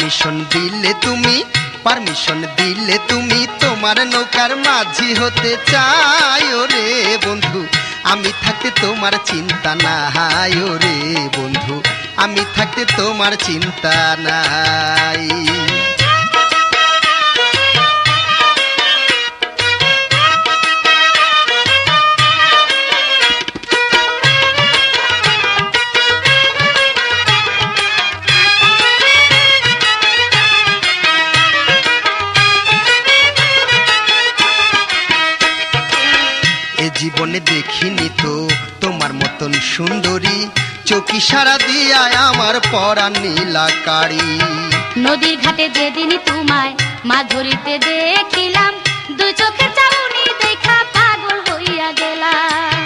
Permission দিলে তুমি তোমার নৌকার মাঝি হতে চাই রে বন্ধু। আমি থাকতে তোমার চিন্তা নাই রে বন্ধু, আমি থাকতে তোমার চিন্তা নাই। জীবনে দেখিনি তো তোমার মতন সুন্দরী, চোখি সারা দিয়া আমার পরাণ নীলা কাড়ি। নদীর ঘাটে যেদিন তোমায় মাছ ধরিতে দেখিলাম, দুই চোখে চাউনি দেখা পাগল হইয়া গেলাম।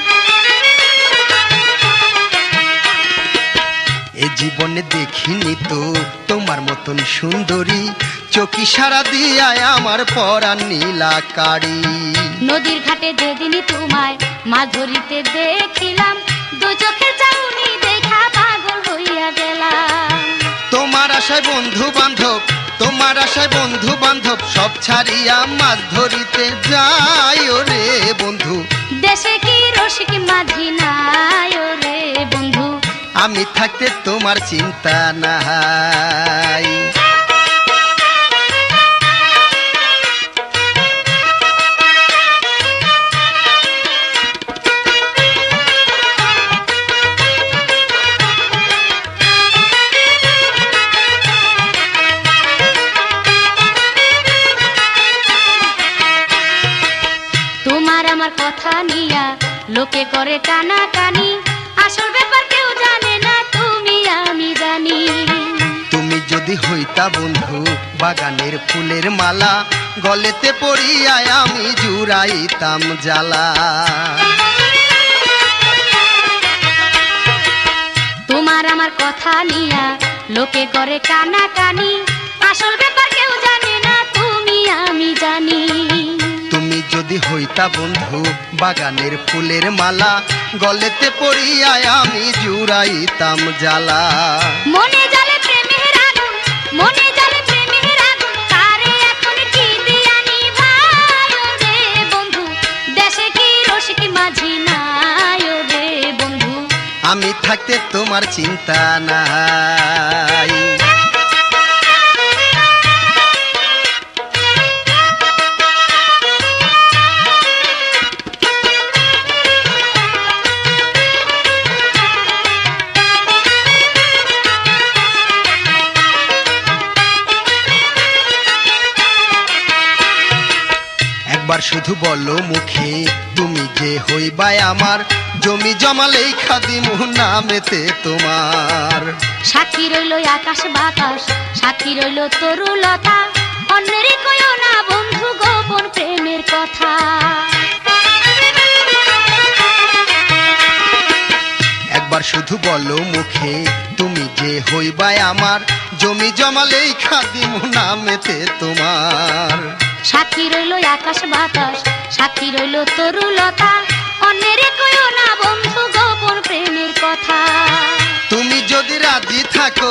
এ জীবনে দেখিনি তো তোমার মতন সুন্দরী, চোখি সারা দিয়া আমার পরাণ নীলা কাড়ি। নদীর ঘাটে যেদিন তোমায় মাছ ধরিতে দেখিলাম, দুই চোখে চাউনি দেখা পাগল হইয়া গেলাম। তোমার আশায় বন্ধু বান্ধব সব ছাড়িয়া মাছ ধরিতে যাই রে বন্ধু। দেশে কি রসিক মাঝি নাই রে বন্ধু, আমি থাকতে তোমার চিন্তা নাই। আমার কথা নিয়া লোকে করে কানাকানি, আসল ব্যাপার কেউ জানে না, তুমি আমি জানি। তুমি যদি হইতা বন্ধু বাগানের ফুলের মালা, গলেতে পড়িয়া আমি জুড়াইতাম জ্বালা। তোমার আমার কথা নিয়া লোকে করে কানাকানি, আসল ব্যাপার কেউ জানে না, তুমি আমি জানি। যদি হইতা বন্ধু বাগানের ফুলের মালা, গলেতে পড়িয়া আমি জুড়াইতাম জ্বালা। মনে জ্বলে প্রেমের আগুন, মনে জ্বলে প্রেমের আগুন, তারে এখন কি দিয়া নিভাই রে বন্ধু। দেশে কি রসিক মাঝি নাই রে বন্ধু, আমি থাকতে তোমার চিন্তা নাই। একবার শুধু বলো মুখে তুমি যে হইবাই আমার, জমি জমা লেখা দিমু নামেতে তোমার। সাক্ষী রইল আকাশ বাতাস, সাক্ষী রইল তরুলতা, অন্যেরই কইও না বন্ধু গোপন প্রেমের কথা। একবার শুধু বলো মুখে তুমি যে হইবাই আমার, জমি জমা লেখা দিমু নামেতে তোমার। সাক্ষী রইল আকাশ বাতাস, সাক্ষী রইল তরুলতা, অন্যের কইও না বন্ধু গোপন প্রেমের কথা। তুমি যদি রাজি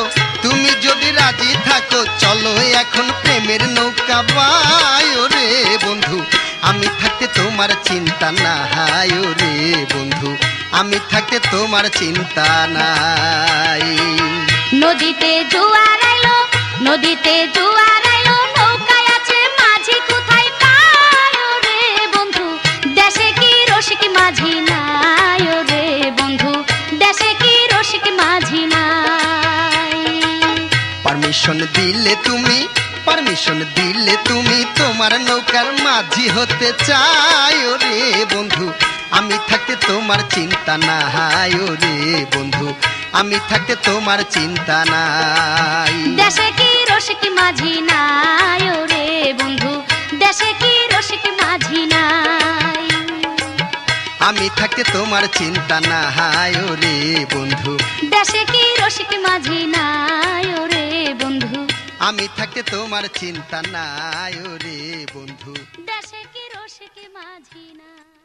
থাকো চলো এখন প্রেমের নৌকা বাই রে বন্ধু। আমি থাকতে তোমার চিন্তা নাই রে বন্ধু, আমি থাকতে তোমার চিন্তা নাই। নদীতে জোয়ার আইলো, নদীতে জোয়ার আইলো, নৌকায় আছে মাঝি কোথায় পাই রে বন্ধু। দেশে কি রসিক মাঝি নাই রে বন্ধু, দেশে কি রসিক মাঝি নাই। পারমিশন দিলে তুমি তোমার নৌকার মাঝি হতে চাই রে বন্ধু। আমি থাকতে তোমার চিন্তা নাই রে বন্ধু, আমি থাকতে তোমার চিন্তা নাই। দেশে কি রসিক মাঝি নাই রে বন্ধু, দেশে কি রসিক মাঝি নাই। আমি থাকতে তোমার চিন্তা নাই রে বন্ধু, দেশে কি রসিক মাঝি নাই রে বন্ধু, আমি থাকতে তোমার চিন্তা নাই রে বন্ধু, দেশে কি রসিক মাঝি নাই।